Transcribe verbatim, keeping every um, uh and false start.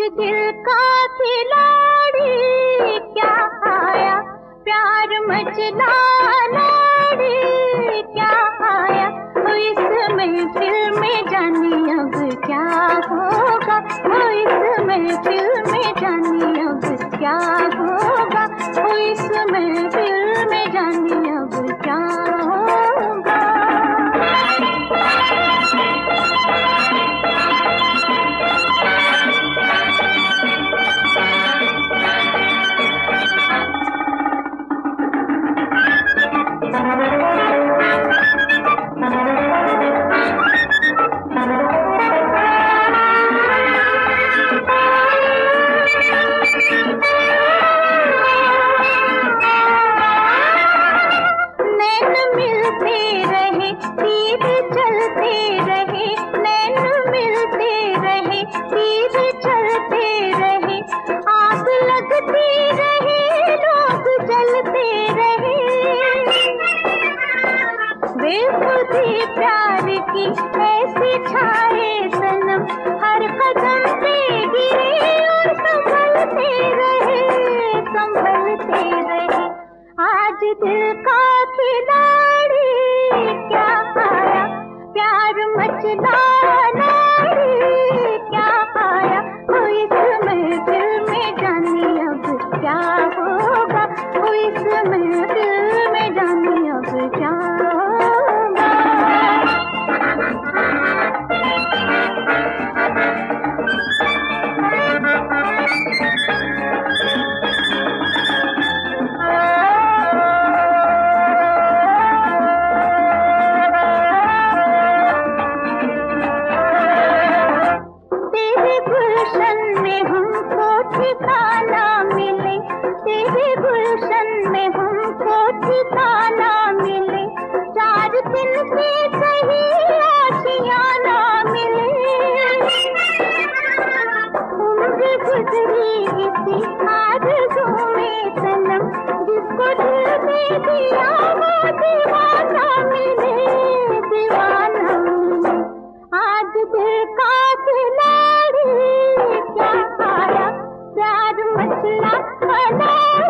दिल का खिलाड़ी क्या आया, प्यार मचला लाड़ी क्या आया। ओ इस महफिल में जाने अब क्या होगा, ओ इस महफिल में जाने अब क्या होगा, ओ इस महफिल में जाने अब क्या होगा। बेखुदी प्यार की ऐसी छाए सनम, हर कदम पे गिरे और संभलते रहे, संभलते रहे। आज दिल का खिलाड़ी क्या आया, प्यार मचला लाड़ी क्या आया। ओ इस महफिल में जाने अब क्या होगा, ओ इस महफिल में जाने अब क्या होगा। गुलशन में हमको ठिकाना मिले, तेरे गुलशन में हमको ठिकाना मिले। चार दिन से सही आशियाना मिले, उम्र गुजरी इसी आरज़ू में सनम, जिसको दिल दे दिया वो दीवाना मिले, दीवाना मिले। आज दिल का खिलाड़ी क्या आया, प्यार मचला लाड़ी।